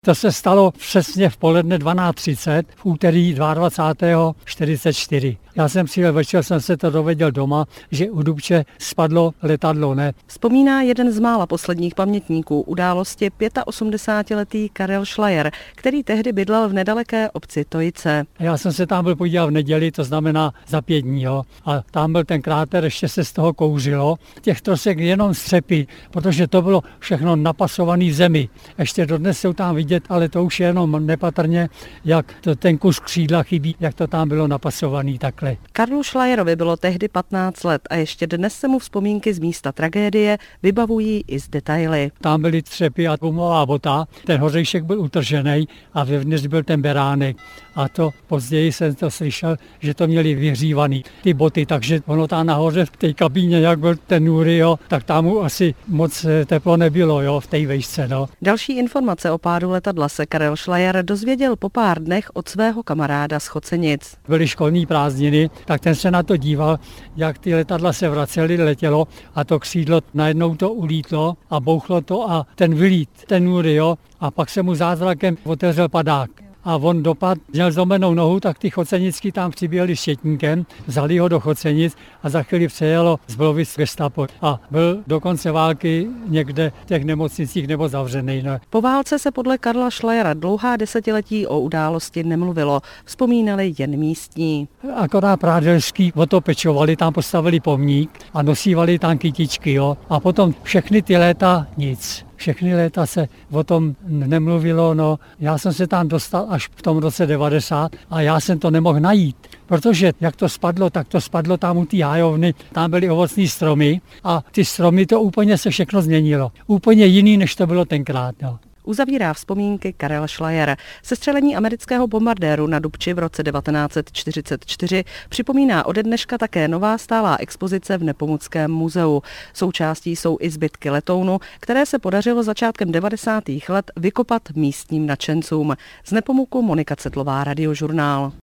To se stalo přesně v poledne 12:30, v úterý 22:44. Já jsem přijel večer, jsem se to dověděl doma, že u Dubče spadlo letadlo, ne. Vzpomíná jeden z mála posledních pamětníků události 85letý Karel Šlajer, který tehdy bydlel v nedaleké obci Tojice. Já jsem se tam byl podívat v neděli, to znamená za 5 dní, jo. A tam byl ten kráter, ještě se z toho kouřilo. Těch trosek jenom střepy, protože to bylo všechno napasované v zemi. Ještě dodnes jsou tam vidět, ale to už je jenom nepatrně, jak ten kus křídla chybí, jak to tam bylo napasované takhle. Karlu Šlajerovi bylo tehdy 15 let a ještě dnes se mu vzpomínky z místa tragédie vybavují i z detaily. Tam byly třepy a gumová bota, ten hořejšek byl utržený a vevnitř byl ten beránek. A to později jsem to slyšel, že to měli vyhřívaný ty boty, takže ono tam nahoře v té kabíně, jak byl ten nůry, jo, tak tam mu asi moc teplo nebylo, jo, v té vejšce, no. Další informace o pádu letadla se Karel Šlajer dozvěděl po pár dnech od svého kamaráda z Chocenic. Byly školní prázdniny, tak ten se na to díval, jak ty letadla se vracely, letělo a to křídlo najednou to ulítlo a bouchlo to a ten vylít, ten nůry, jo, a pak se mu zázrakem otevřel padák. A on dopad, měl zlomenou nohu, tak ty chocenický tam přiběhli štětníkem, vzali ho do Chocenic a za chvíli přejelo z Blovic gestapo. A byl do konce války někde v těch nemocnicích nebo zavřený. Ne. Po válce se podle Karla Šlajera dlouhá desetiletí o události nemluvilo, vzpomínali jen místní. Akorát prádelský o to pečovali, tam postavili pomník a nosívali tam kytičky, jo. A potom všechny ty léta nic. Všechny léta se o tom nemluvilo, no. Já jsem se tam dostal až v tom roce 90 a já jsem to nemohl najít, protože jak to spadlo, tak to spadlo tam u té hájovny, tam byly ovocní stromy a ty stromy to úplně se všechno změnilo. Úplně jiný, než to bylo tenkrát, no. Uzavírá vzpomínky Karel Šlajer. Sestřelení amerického bombardéru na Dubči v roce 1944 připomíná ode dneška také nová stálá expozice v Nepomuckém muzeu. Součástí jsou i zbytky letounu, které se podařilo začátkem 90. let vykopat místním nadšencům. Z Nepomuku Monika Cetlová, Radiožurnál.